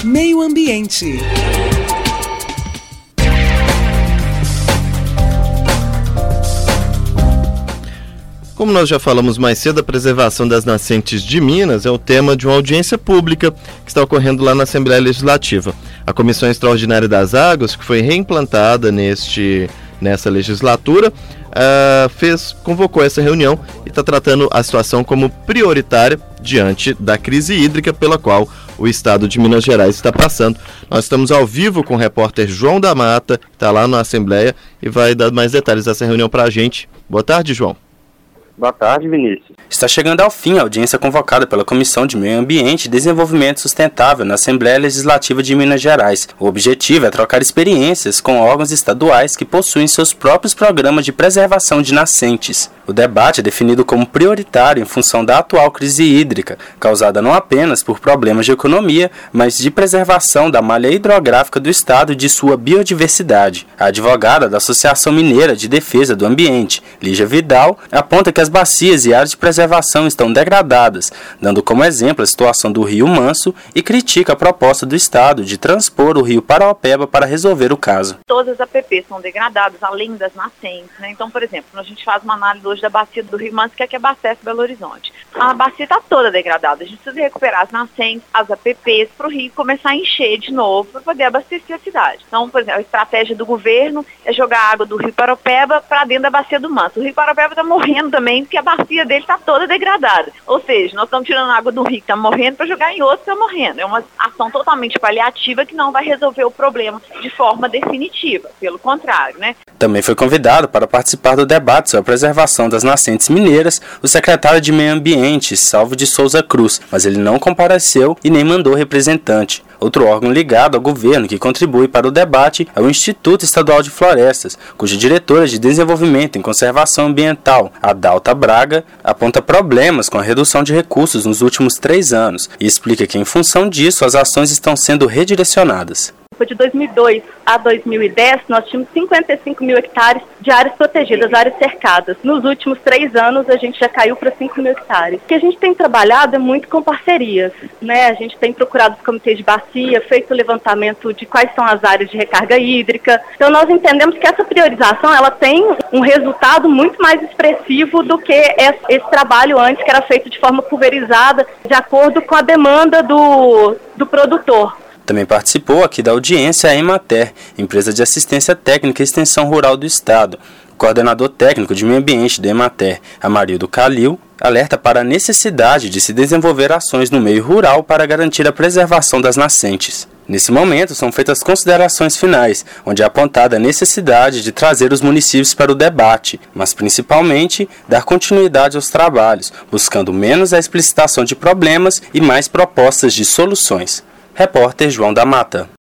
Meio Ambiente. Como nós já falamos mais cedo, a preservação das nascentes de Minas é o tema de uma audiência pública que está ocorrendo lá na Assembleia Legislativa. A Comissão Extraordinária das Águas, que foi reimplantada nessa legislatura, convocou essa reunião e está tratando a situação como prioritária diante da crise hídrica pela qual o estado de Minas Gerais está passando. Nós estamos ao vivo com o repórter João da Mata, que está lá na Assembleia e vai dar mais detalhes dessa reunião para a gente. Boa tarde, João. Boa tarde, Vinícius. Está chegando ao fim a audiência convocada pela Comissão de Meio Ambiente e Desenvolvimento Sustentável na Assembleia Legislativa de Minas Gerais. O objetivo é trocar experiências com órgãos estaduais que possuem seus próprios programas de preservação de nascentes. O debate é definido como prioritário em função da atual crise hídrica, causada não apenas por problemas de economia, mas de preservação da malha hidrográfica do estado e de sua biodiversidade. A advogada da Associação Mineira de Defesa do Ambiente, Lígia Vidal, aponta que as bacias e áreas de preservação estão degradadas, dando como exemplo a situação do Rio Manso e critica a proposta do estado de transpor o rio Paraopeba para resolver o caso. Todas as APPs são degradadas, além das nascentes, né? Então, por exemplo, a gente faz uma análise hoje da bacia do Rio Manso, que é que abastece Belo Horizonte. A bacia está toda degradada, a gente precisa recuperar as nascentes, as APPs, para o rio começar a encher de novo, para poder abastecer a cidade. Então, por exemplo, a estratégia do governo é jogar a água do Rio Paraopeba para dentro da bacia do Manso. O Rio Paraopeba está morrendo também, porque a bacia dele está toda degradada. Ou seja, nós estamos tirando a água do rio que está morrendo para jogar em outro que está morrendo. É uma ação totalmente paliativa que não vai resolver o problema de forma definitiva, pelo contrário, né? Também foi convidado para participar do debate sobre a preservação das nascentes mineiras o secretário de Meio Ambiente, Salvo de Souza Cruz, mas ele não compareceu e nem mandou representante. Outro órgão ligado ao governo que contribui para o debate é o Instituto Estadual de Florestas, cuja diretora de Desenvolvimento em Conservação Ambiental, Adalta Braga, aponta problemas com a redução de recursos nos últimos 3 anos e explica que, em função disso, as ações estão sendo redirecionadas. De 2002 a 2010, nós tínhamos 55 mil hectares de áreas protegidas, áreas cercadas. Nos últimos 3 anos, a gente já caiu para 5 mil hectares. O que a gente tem trabalhado é muito com parcerias, né? A gente tem procurado os comitês de bacia, feito o levantamento de quais são as áreas de recarga hídrica. Então, nós entendemos que essa priorização, ela tem um resultado muito mais expressivo do que esse trabalho antes, que era feito de forma pulverizada, de acordo com a demanda do produtor. Também participou aqui da audiência a Emater, empresa de assistência técnica e extensão rural do estado. O coordenador técnico de meio ambiente da Emater, Amarildo Calil, alerta para a necessidade de se desenvolver ações no meio rural para garantir a preservação das nascentes. Nesse momento, são feitas considerações finais, onde é apontada a necessidade de trazer os municípios para o debate, mas principalmente dar continuidade aos trabalhos, buscando menos a explicitação de problemas e mais propostas de soluções. Repórter João da Mata.